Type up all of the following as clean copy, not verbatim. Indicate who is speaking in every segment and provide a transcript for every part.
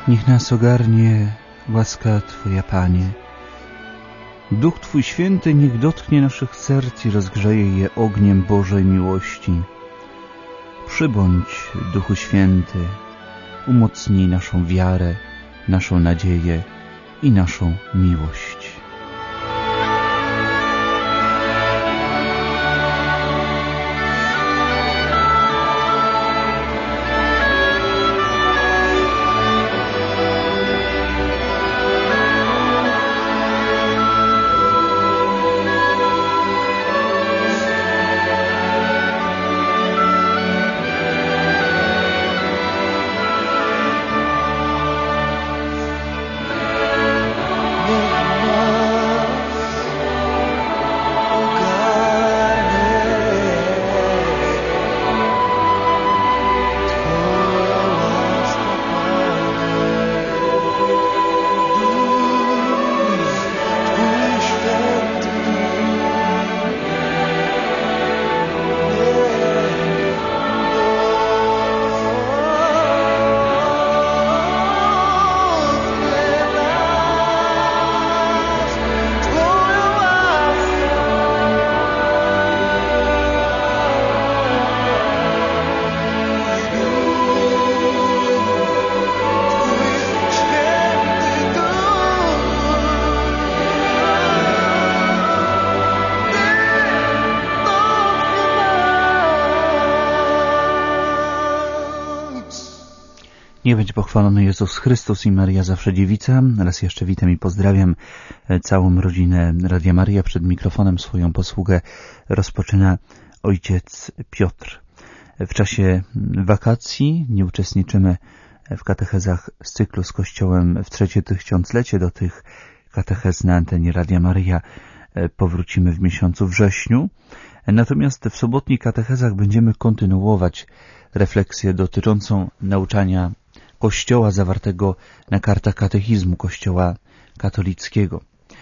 Speaker 1: Niech nas ogarnie łaska Twoja, Panie. Duch Twój Święty niech dotknie naszych serc i rozgrzeje je ogniem Bożej miłości. Przybądź, Duchu Święty, umocnij naszą wiarę, naszą nadzieję i naszą miłość. Niech będzie pochwalony Jezus Chrystus i Maria Zawsze Dziewica. Raz jeszcze witam i pozdrawiam całą rodzinę Radia Maria. Przed mikrofonem swoją posługę rozpoczyna ojciec Piotr. W czasie wakacji nie uczestniczymy w katechezach z cyklu z Kościołem w trzecie tysiąclecie. Do tych katechez na antenie Radia Maria powrócimy w miesiącu wrześniu. Natomiast w sobotnich katechezach będziemy kontynuować refleksję dotyczącą nauczania Kościoła zawartego na kartach katechizmu Kościoła katolickiego.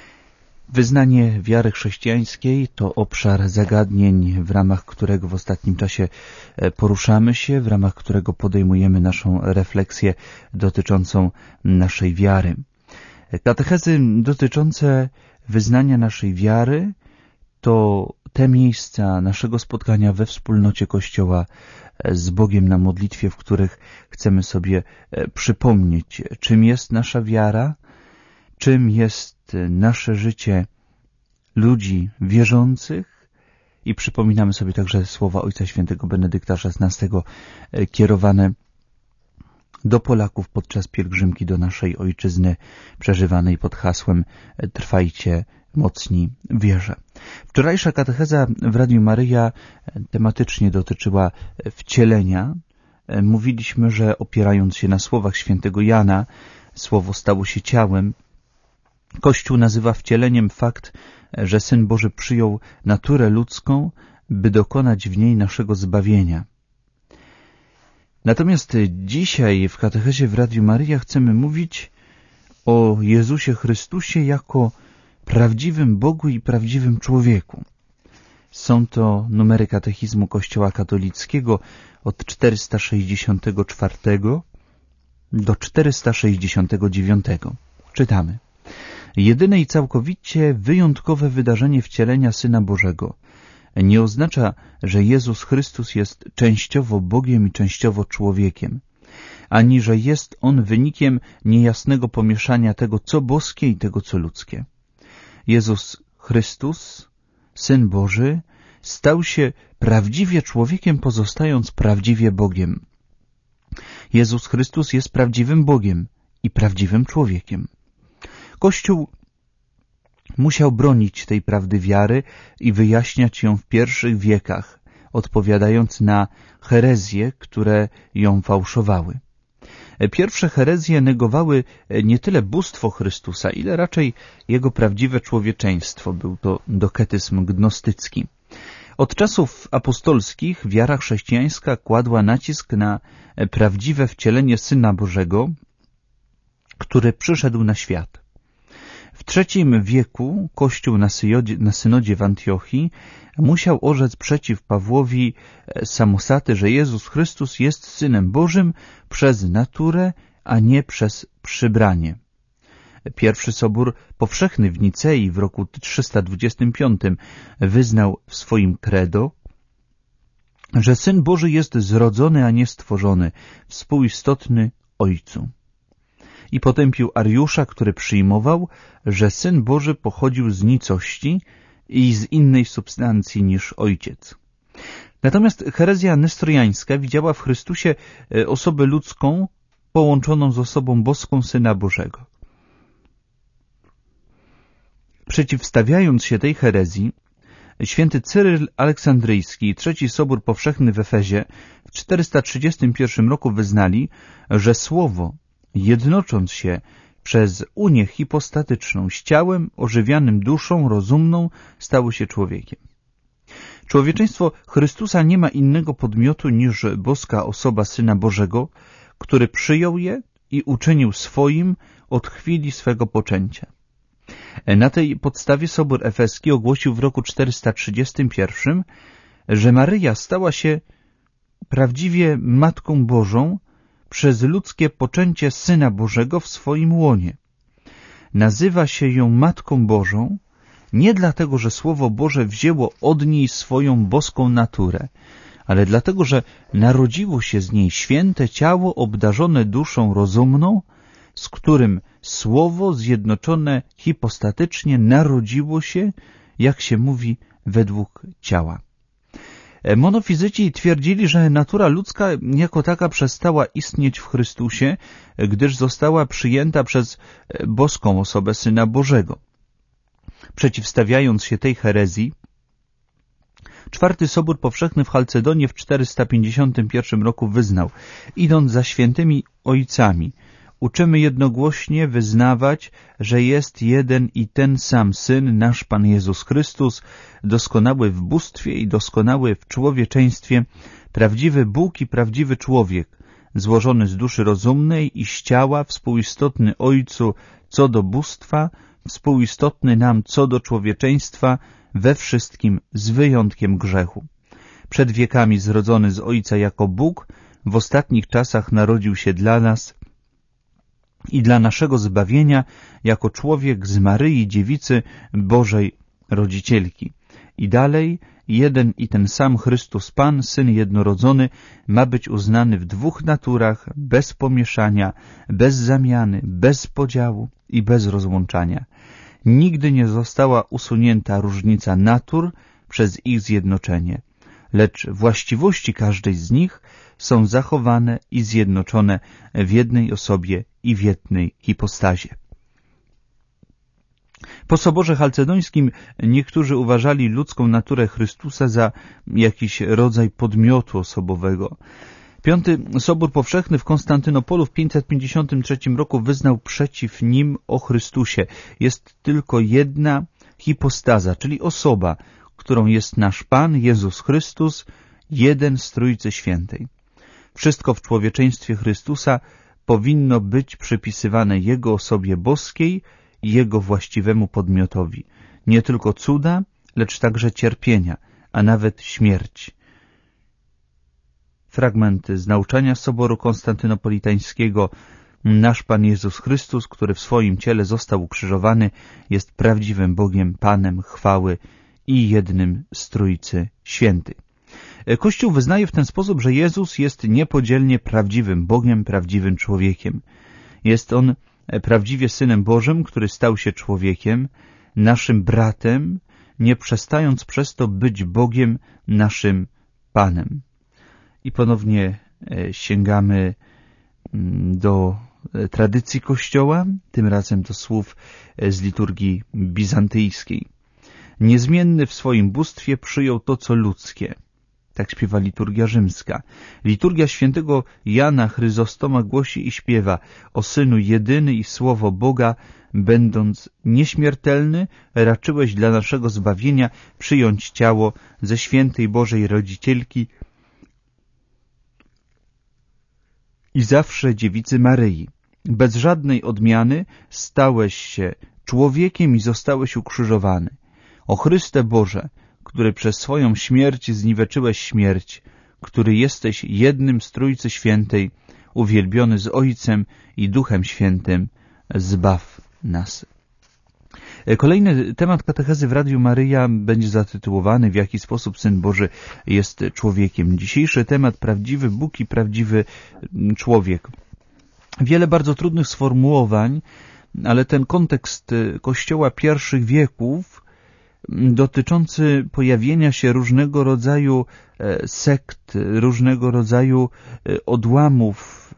Speaker 1: Wyznanie wiary chrześcijańskiej to obszar zagadnień, w ramach którego w ostatnim czasie poruszamy się, w ramach którego podejmujemy naszą refleksję dotyczącą naszej wiary. Katechezy dotyczące wyznania naszej wiary to te miejsca naszego spotkania we wspólnocie Kościoła z Bogiem na modlitwie, w których chcemy sobie przypomnieć, czym jest nasza wiara, czym jest nasze życie ludzi wierzących i przypominamy sobie także słowa Ojca Świętego Benedykta XVI kierowane do Polaków podczas pielgrzymki do naszej ojczyzny przeżywanej pod hasłem Trwajcie mocni w wierze. Wczorajsza katecheza w Radiu Maryja tematycznie dotyczyła wcielenia. Mówiliśmy, że opierając się na słowach świętego Jana, słowo stało się ciałem. Kościół nazywa wcieleniem fakt, że Syn Boży przyjął naturę ludzką, by dokonać w niej naszego zbawienia. Natomiast dzisiaj w katechezie w Radiu Maryja chcemy mówić o Jezusie Chrystusie jako prawdziwym Bogu i prawdziwym człowieku. Są to numery katechizmu Kościoła katolickiego od 464 do 469. Czytamy. Jedyne i całkowicie wyjątkowe wydarzenie wcielenia Syna Bożego nie oznacza, że Jezus Chrystus jest częściowo Bogiem i częściowo człowiekiem, ani że jest On wynikiem niejasnego pomieszania tego, co boskie i tego, co ludzkie. Jezus Chrystus, Syn Boży, stał się prawdziwie człowiekiem, pozostając prawdziwie Bogiem. Jezus Chrystus jest prawdziwym Bogiem i prawdziwym człowiekiem. Kościół musiał bronić tej prawdy wiary i wyjaśniać ją w pierwszych wiekach, odpowiadając na herezje, które ją fałszowały. Pierwsze herezje negowały nie tyle bóstwo Chrystusa, ile raczej Jego prawdziwe człowieczeństwo. Był to doketyzm gnostycki. Od czasów apostolskich wiara chrześcijańska kładła nacisk na prawdziwe wcielenie Syna Bożego, który przyszedł na świat. W III wieku Kościół na synodzie w Antiochii musiał orzec przeciw Pawłowi Samosaty, że Jezus Chrystus jest Synem Bożym przez naturę a nie przez przybranie. Pierwszy Sobór Powszechny w Nicei w roku 325 wyznał w swoim credo, że Syn Boży jest zrodzony, a nie stworzony, współistotny Ojcu. I potępił Ariusza, który przyjmował, że Syn Boży pochodził z nicości i z innej substancji niż Ojciec. Natomiast herezja nestoriańska widziała w Chrystusie osobę ludzką połączoną z osobą boską Syna Bożego. Przeciwstawiając się tej herezji, święty Cyryl Aleksandryjski i Trzeci Sobór Powszechny w Efezie w 431 roku wyznali, że Słowo, jednocząc się przez unię hipostatyczną z ciałem ożywianym duszą rozumną, stało się człowiekiem. Człowieczeństwo Chrystusa nie ma innego podmiotu niż boska osoba Syna Bożego, który przyjął je i uczynił swoim od chwili swego poczęcia. Na tej podstawie Sobór Efeski ogłosił w roku 431, że Maryja stała się prawdziwie Matką Bożą przez ludzkie poczęcie Syna Bożego w swoim łonie. Nazywa się ją Matką Bożą nie dlatego, że Słowo Boże wzięło od niej swoją boską naturę, ale dlatego, że narodziło się z niej święte ciało obdarzone duszą rozumną, z którym Słowo zjednoczone hipostatycznie narodziło się, jak się mówi, według ciała. Monofizyci twierdzili, że natura ludzka jako taka przestała istnieć w Chrystusie, gdyż została przyjęta przez boską osobę Syna Bożego. Przeciwstawiając się tej herezji, Czwarty Sobór Powszechny w Chalcedonie w 451 roku wyznał: idąc za świętymi ojcami, uczymy jednogłośnie wyznawać, że jest jeden i ten sam Syn, nasz Pan Jezus Chrystus, doskonały w bóstwie i doskonały w człowieczeństwie, prawdziwy Bóg i prawdziwy człowiek, złożony z duszy rozumnej i z ciała, współistotny Ojcu co do bóstwa, współistotny nam co do człowieczeństwa, we wszystkim z wyjątkiem grzechu. Przed wiekami zrodzony z Ojca jako Bóg, w ostatnich czasach narodził się dla nas i dla naszego zbawienia jako człowiek z Maryi, dziewicy Bożej Rodzicielki. I dalej, jeden i ten sam Chrystus Pan, Syn jednorodzony, ma być uznany w dwóch naturach, bez pomieszania, bez zamiany, bez podziału i bez rozłączania. Nigdy nie została usunięta różnica natur przez ich zjednoczenie, lecz właściwości każdej z nich są zachowane i zjednoczone w jednej osobie i w jednej hipostazie. Po Soborze Chalcedońskim niektórzy uważali ludzką naturę Chrystusa za jakiś rodzaj podmiotu osobowego. Piąty Sobór Powszechny w Konstantynopolu w 553 roku wyznał przeciw nim o Chrystusie. Jest tylko jedna hipostaza, czyli osoba, którą jest nasz Pan Jezus Chrystus, jeden z Trójcy Świętej. Wszystko w człowieczeństwie Chrystusa powinno być przypisywane Jego osobie boskiej i Jego właściwemu podmiotowi. Nie tylko cuda, lecz także cierpienia, a nawet śmierć. Fragmenty z nauczania Soboru Konstantynopolitańskiego. Nasz Pan Jezus Chrystus, który w swoim ciele został ukrzyżowany, jest prawdziwym Bogiem, Panem chwały i jednym z Trójcy Świętej. Kościół wyznaje w ten sposób, że Jezus jest niepodzielnie prawdziwym Bogiem, prawdziwym człowiekiem. Jest On prawdziwie Synem Bożym, który stał się człowiekiem, naszym bratem, nie przestając przez to być Bogiem, naszym Panem. I ponownie sięgamy do tradycji Kościoła, tym razem do słów z liturgii bizantyjskiej. Niezmienny w swoim bóstwie przyjął to, co ludzkie. Tak śpiewa liturgia rzymska. Liturgia świętego Jana Chryzostoma głosi i śpiewa: o Synu jedyny i Słowo Boga, będąc nieśmiertelny, raczyłeś dla naszego zbawienia przyjąć ciało ze świętej Bożej Rodzicielki i zawsze dziewicy Maryi. Bez żadnej odmiany stałeś się człowiekiem i zostałeś ukrzyżowany. O Chryste Boże, który przez swoją śmierć zniweczyłeś śmierć, który jesteś jednym z Trójcy Świętej, uwielbiony z Ojcem i Duchem Świętym, zbaw nas. Kolejny temat katechezy w Radiu Maryja będzie zatytułowany: w jaki sposób Syn Boży jest człowiekiem. Dzisiejszy temat: prawdziwy Bóg i prawdziwy człowiek. Wiele bardzo trudnych sformułowań, ale ten kontekst Kościoła pierwszych wieków dotyczący pojawienia się różnego rodzaju sekt, różnego rodzaju odłamów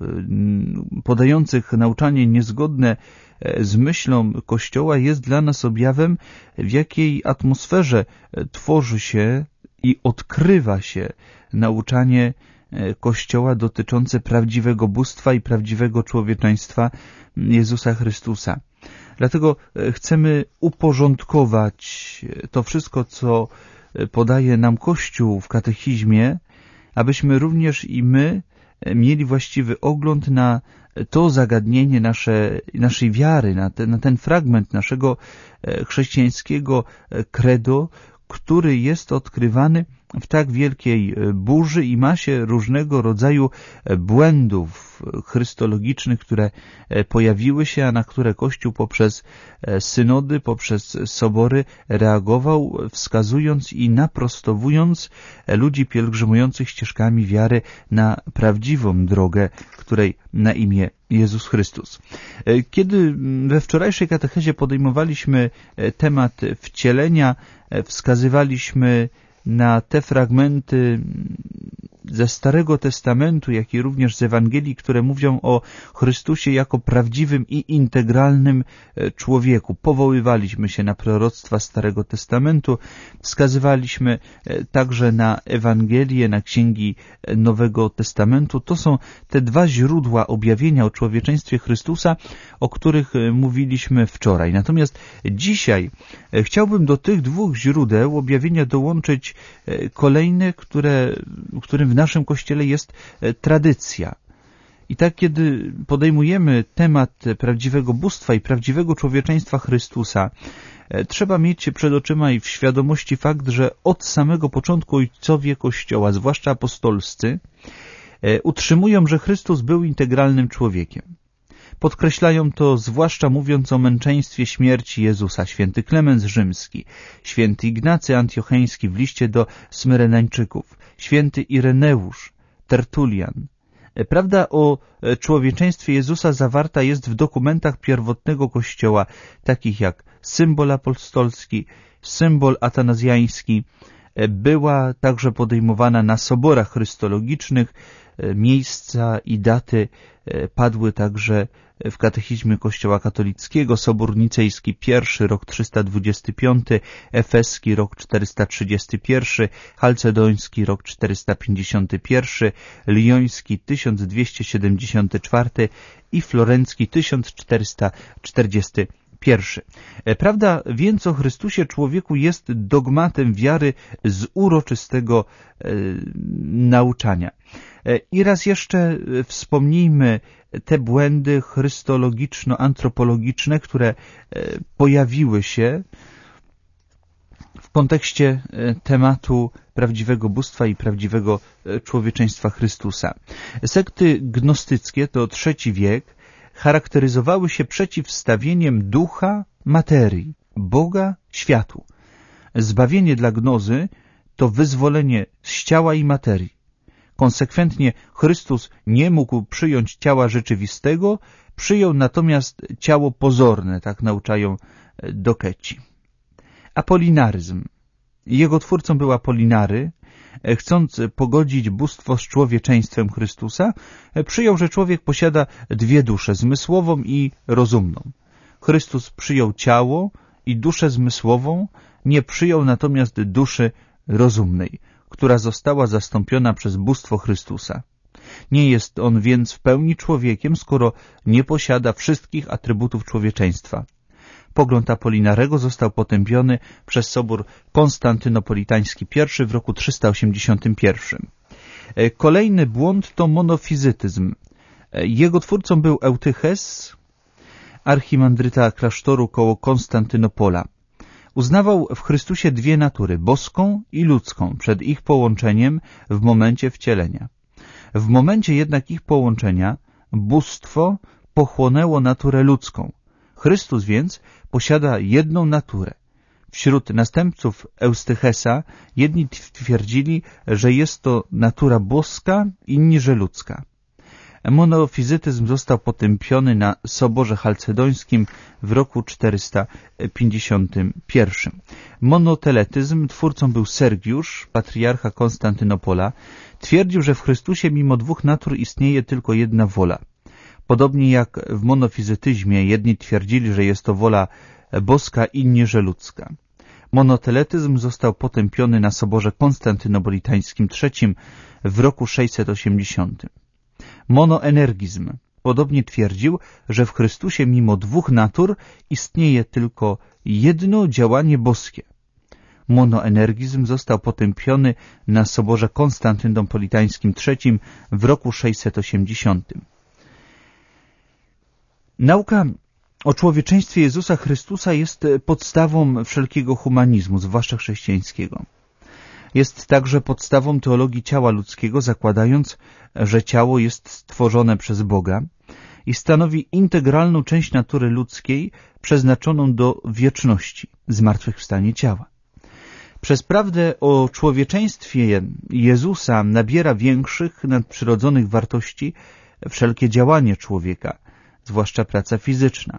Speaker 1: podających nauczanie niezgodne z myślą Kościoła jest dla nas objawem, w jakiej atmosferze tworzy się i odkrywa się nauczanie Kościoła dotyczące prawdziwego bóstwa i prawdziwego człowieczeństwa Jezusa Chrystusa. Dlatego chcemy uporządkować to wszystko, co podaje nam Kościół w katechizmie, abyśmy również i my mieli właściwy ogląd na to zagadnienie naszej wiary, na ten fragment naszego chrześcijańskiego credo, który jest odkrywany w tak wielkiej burzy i masie różnego rodzaju błędów chrystologicznych, które pojawiły się, a na które Kościół poprzez synody, poprzez sobory reagował, wskazując i naprostowując ludzi pielgrzymujących ścieżkami wiary na prawdziwą drogę, której na imię Jezus Chrystus. Kiedy we wczorajszej katechezie podejmowaliśmy temat wcielenia, wskazywaliśmy na te fragmenty ze Starego Testamentu, jak i również z Ewangelii, które mówią o Chrystusie jako prawdziwym i integralnym człowieku. Powoływaliśmy się na proroctwa Starego Testamentu, wskazywaliśmy także na Ewangelię, na księgi Nowego Testamentu. To są te dwa źródła objawienia o człowieczeństwie Chrystusa, o których mówiliśmy wczoraj. Natomiast dzisiaj chciałbym do tych dwóch źródeł objawienia dołączyć kolejne, którym w naszym Kościele jest tradycja. I tak, kiedy podejmujemy temat prawdziwego bóstwa i prawdziwego człowieczeństwa Chrystusa, trzeba mieć przed oczyma i w świadomości fakt, że od samego początku ojcowie Kościoła, zwłaszcza apostolscy, utrzymują, że Chrystus był integralnym człowiekiem. Podkreślają to zwłaszcza mówiąc o męczeństwie śmierci Jezusa. Święty Klemens Rzymski, święty Ignacy Antiocheński w liście do Smyrenańczyków, święty Ireneusz, Tertulian. Prawda o człowieczeństwie Jezusa zawarta jest w dokumentach pierwotnego Kościoła, takich jak symbol apostolski, symbol atanazjański. Była także podejmowana na soborach chrystologicznych. Miejsca i daty padły także w katechizmie Kościoła katolickiego: Sobór Nicejski I, rok 325, Efeski, rok 431, Chalcedoński, rok 451, Lyoński, 1274 i Florencki, 1441. Prawda więc o Chrystusie człowieku jest dogmatem wiary z uroczystego nauczania. I raz jeszcze wspomnijmy te błędy chrystologiczno-antropologiczne, które pojawiły się w kontekście tematu prawdziwego bóstwa i prawdziwego człowieczeństwa Chrystusa. Sekty gnostyckie, to III wiek, charakteryzowały się przeciwstawieniem ducha materii, Boga światu. Zbawienie dla gnozy to wyzwolenie z ciała i materii. Konsekwentnie Chrystus nie mógł przyjąć ciała rzeczywistego, przyjął natomiast ciało pozorne, tak nauczają dokeci. Apolinaryzm. Jego twórcą był Apolinary. Chcąc pogodzić bóstwo z człowieczeństwem Chrystusa, przyjął, że człowiek posiada dwie dusze, zmysłową i rozumną. Chrystus przyjął ciało i duszę zmysłową, nie przyjął natomiast duszy rozumnej, która została zastąpiona przez bóstwo Chrystusa. Nie jest on więc w pełni człowiekiem, skoro nie posiada wszystkich atrybutów człowieczeństwa. Pogląd Apolinarego został potępiony przez Sobór Konstantynopolitański I w roku 381. Kolejny błąd to monofizytyzm. Jego twórcą był Eutyches, archimandryta klasztoru koło Konstantynopola. Uznawał w Chrystusie dwie natury, boską i ludzką, przed ich połączeniem w momencie wcielenia. W momencie jednak ich połączenia bóstwo pochłonęło naturę ludzką. Chrystus więc posiada jedną naturę. Wśród następców Eustychesa jedni twierdzili, że jest to natura boska, inni, że ludzka. Monofizytyzm został potępiony na Soborze Chalcedońskim w roku 451. Monoteletyzm twórcą był Sergiusz, patriarcha Konstantynopola. Twierdził, że w Chrystusie mimo dwóch natur istnieje tylko jedna wola. Podobnie jak w monofizytyzmie jedni twierdzili, że jest to wola boska, inni, że ludzka. Monoteletyzm został potępiony na Soborze Konstantynopolitańskim III w roku 680. Monoenergizm podobnie twierdził, że w Chrystusie mimo dwóch natur istnieje tylko jedno działanie boskie. Monoenergizm został potępiony na Soborze Konstantynopolitańskim III w roku 680. Nauka o człowieczeństwie Jezusa Chrystusa jest podstawą wszelkiego humanizmu, zwłaszcza chrześcijańskiego. Jest także podstawą teologii ciała ludzkiego, zakładając, że ciało jest stworzone przez Boga i stanowi integralną część natury ludzkiej przeznaczoną do wieczności, zmartwychwstanie ciała. Przez prawdę o człowieczeństwie Jezusa nabiera większych, nadprzyrodzonych wartości wszelkie działanie człowieka, zwłaszcza praca fizyczna.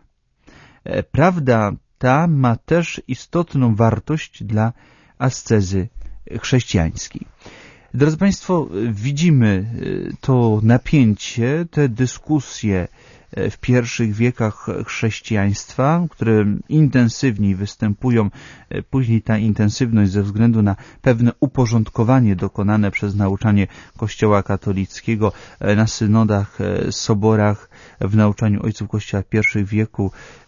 Speaker 1: Prawda ta ma też istotną wartość dla ascezy chrześcijańskiej. Drodzy Państwo, widzimy to napięcie, te dyskusje w pierwszych wiekach chrześcijaństwa, które intensywniej występują, później ta intensywność ze względu na pewne uporządkowanie dokonane przez nauczanie Kościoła katolickiego na synodach, soborach, w nauczaniu ojców Kościoła pierwszych wieku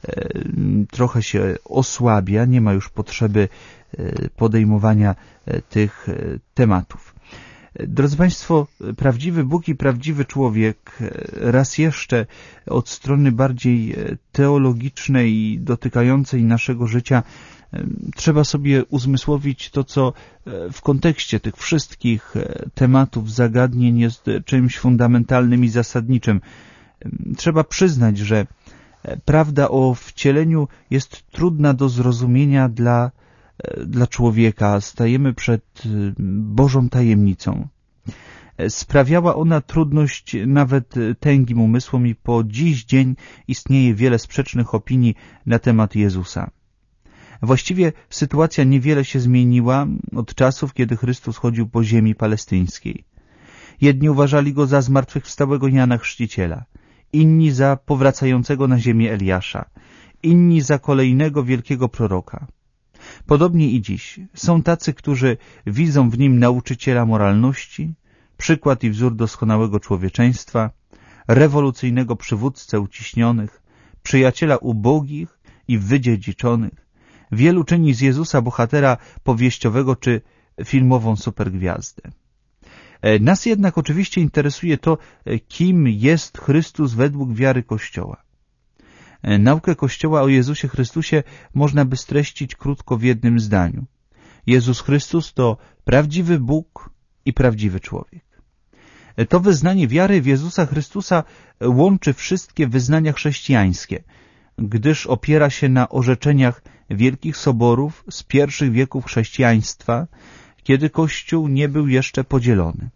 Speaker 1: trochę się osłabia, nie ma już potrzeby podejmowania tych tematów. Drodzy Państwo, prawdziwy Bóg i prawdziwy człowiek, raz jeszcze od strony bardziej teologicznej, dotykającej naszego życia, trzeba sobie uzmysłowić to, co w kontekście tych wszystkich tematów, zagadnień jest czymś fundamentalnym i zasadniczym. Trzeba przyznać, że prawda o wcieleniu jest trudna do zrozumienia dla człowieka. Stajemy przed Bożą tajemnicą. Sprawiała ona trudność nawet tęgim umysłom i po dziś dzień istnieje wiele sprzecznych opinii na temat Jezusa. Właściwie sytuacja niewiele się zmieniła od czasów, kiedy Chrystus chodził po ziemi palestyńskiej. Jedni uważali Go za zmartwychwstałego Jana Chrzciciela, inni za powracającego na ziemię Eliasza, inni za kolejnego wielkiego proroka. Podobnie i dziś są tacy, którzy widzą w nim nauczyciela moralności, przykład i wzór doskonałego człowieczeństwa, rewolucyjnego przywódcę uciśnionych, przyjaciela ubogich i wydziedziczonych. Wielu czyni z Jezusa bohatera powieściowego czy filmową supergwiazdę. Nas jednak oczywiście interesuje to, kim jest Chrystus według wiary Kościoła. Naukę Kościoła o Jezusie Chrystusie można by streścić krótko w jednym zdaniu. Jezus Chrystus to prawdziwy Bóg i prawdziwy człowiek. To wyznanie wiary w Jezusa Chrystusa łączy wszystkie wyznania chrześcijańskie, gdyż opiera się na orzeczeniach wielkich soborów z pierwszych wieków chrześcijaństwa, kiedy Kościół nie był jeszcze podzielony.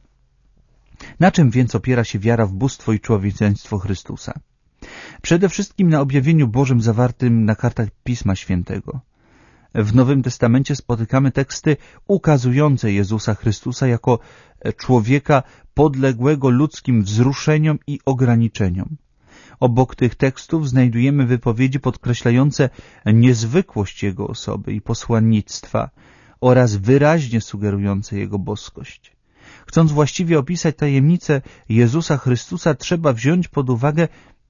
Speaker 1: Na czym więc opiera się wiara w bóstwo i człowieczeństwo Chrystusa? Przede wszystkim na objawieniu Bożym zawartym na kartach Pisma Świętego. W Nowym Testamencie spotykamy teksty ukazujące Jezusa Chrystusa jako człowieka podległego ludzkim wzruszeniom i ograniczeniom. Obok tych tekstów znajdujemy wypowiedzi podkreślające niezwykłość Jego osoby i posłannictwa oraz wyraźnie sugerujące Jego boskość. Chcąc właściwie opisać tajemnicę Jezusa Chrystusa, trzeba wziąć pod uwagę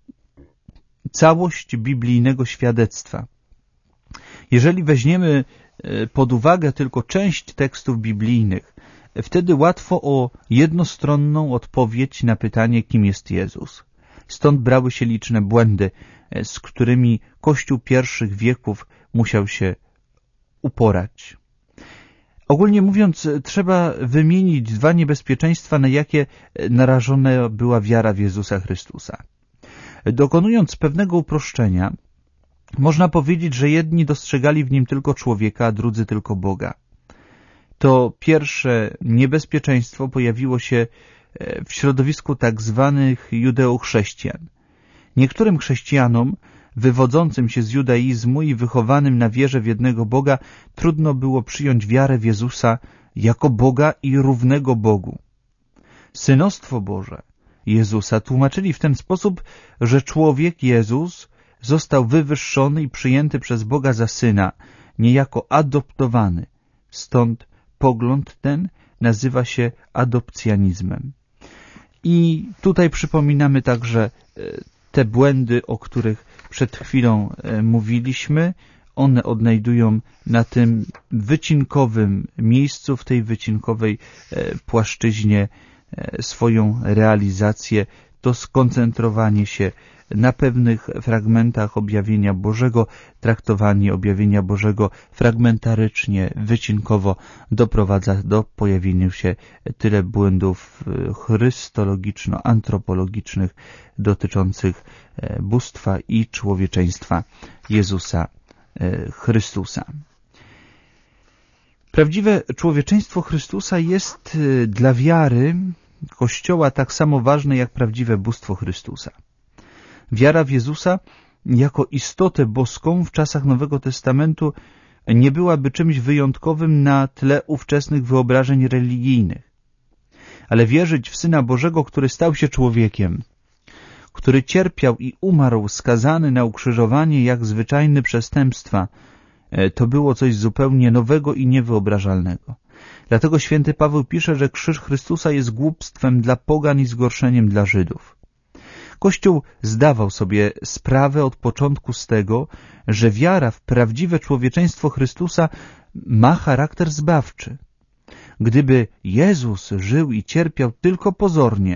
Speaker 1: całość biblijnego świadectwa. Jeżeli weźmiemy pod uwagę tylko część tekstów biblijnych, wtedy łatwo o jednostronną odpowiedź na pytanie, kim jest Jezus. Stąd brały się liczne błędy, z którymi Kościół pierwszych wieków musiał się uporać. Ogólnie mówiąc, trzeba wymienić dwa niebezpieczeństwa, na jakie narażona była wiara w Jezusa Chrystusa. Dokonując pewnego uproszczenia, można powiedzieć, że jedni dostrzegali w nim tylko człowieka, a drudzy tylko Boga. To pierwsze niebezpieczeństwo pojawiło się w środowisku tak zwanych judeochrześcijan. Niektórym chrześcijanom, wywodzącym się z judaizmu i wychowanym na wierze w jednego Boga, trudno było przyjąć wiarę w Jezusa jako Boga i równego Bogu. Synostwo Boże Jezusa tłumaczyli w ten sposób, że człowiek Jezus został wywyższony i przyjęty przez Boga za Syna, niejako adoptowany. Stąd pogląd ten nazywa się adopcjanizmem. I tutaj przypominamy także te błędy, o których przed chwilą mówiliśmy. One odnajdują na tym wycinkowym miejscu, w tej wycinkowej płaszczyźnie swoją realizację, to skoncentrowanie się na pewnych fragmentach objawienia Bożego, traktowanie objawienia Bożego fragmentarycznie, wycinkowo doprowadza do pojawienia się tyle błędów chrystologiczno-antropologicznych dotyczących bóstwa i człowieczeństwa Jezusa Chrystusa. Prawdziwe człowieczeństwo Chrystusa jest dla wiary Kościoła tak samo ważne jak prawdziwe bóstwo Chrystusa. Wiara w Jezusa jako istotę boską w czasach Nowego Testamentu nie byłaby czymś wyjątkowym na tle ówczesnych wyobrażeń religijnych. Ale wierzyć w Syna Bożego, który stał się człowiekiem, który cierpiał i umarł skazany na ukrzyżowanie jak zwyczajne przestępstwa, to było coś zupełnie nowego i niewyobrażalnego. Dlatego święty Paweł pisze, że krzyż Chrystusa jest głupstwem dla pogan i zgorszeniem dla Żydów. Kościół zdawał sobie sprawę od początku z tego, że wiara w prawdziwe człowieczeństwo Chrystusa ma charakter zbawczy. Gdyby Jezus żył i cierpiał tylko pozornie,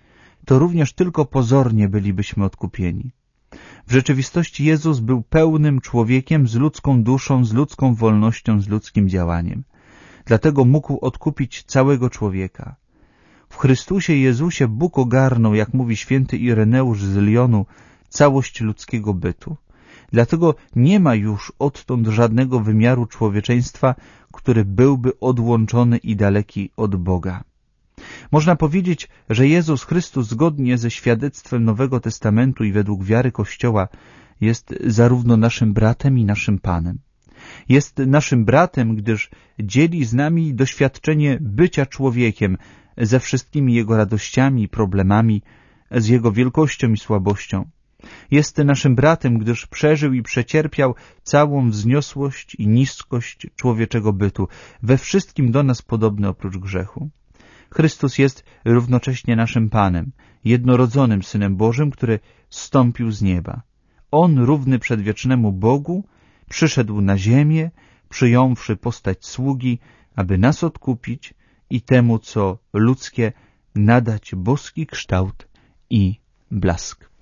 Speaker 1: to również tylko pozornie bylibyśmy odkupieni. W rzeczywistości Jezus był pełnym człowiekiem z ludzką duszą, z ludzką wolnością, z ludzkim działaniem. Dlatego mógł odkupić całego człowieka. W Chrystusie Jezusie Bóg ogarnął, jak mówi święty Ireneusz z Lyonu, całość ludzkiego bytu. Dlatego nie ma już odtąd żadnego wymiaru człowieczeństwa, który byłby odłączony i daleki od Boga. Można powiedzieć, że Jezus Chrystus zgodnie ze świadectwem Nowego Testamentu i według wiary Kościoła jest zarówno naszym bratem i naszym Panem. Jest naszym bratem, gdyż dzieli z nami doświadczenie bycia człowiekiem ze wszystkimi jego radościami i problemami, z jego wielkością i słabością. Jest naszym bratem, gdyż przeżył i przecierpiał całą wzniosłość i niskość człowieczego bytu, we wszystkim do nas podobny oprócz grzechu. Chrystus jest równocześnie naszym Panem, jednorodzonym Synem Bożym, który zstąpił z nieba. On, równy przedwiecznemu Bogu, przyszedł na ziemię, przyjąwszy postać sługi, aby nas odkupić i temu, co ludzkie, nadać boski kształt i blask.